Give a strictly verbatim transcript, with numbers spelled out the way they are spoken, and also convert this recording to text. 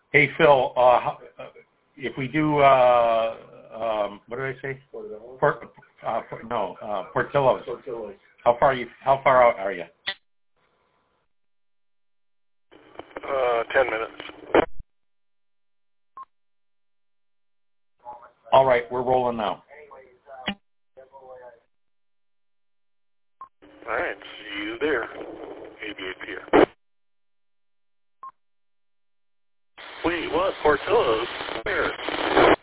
Hey, Phil, uh, how- uh, if we do, uh, um, what did I say? Port, uh, Port- no, uh, Portillo's. Portillo's. How far are you? How far out are you? Uh, ten minutes. All right, we're rolling now. All right, see you there. eighty-eight P M. Wait, what? Portillo's? Where?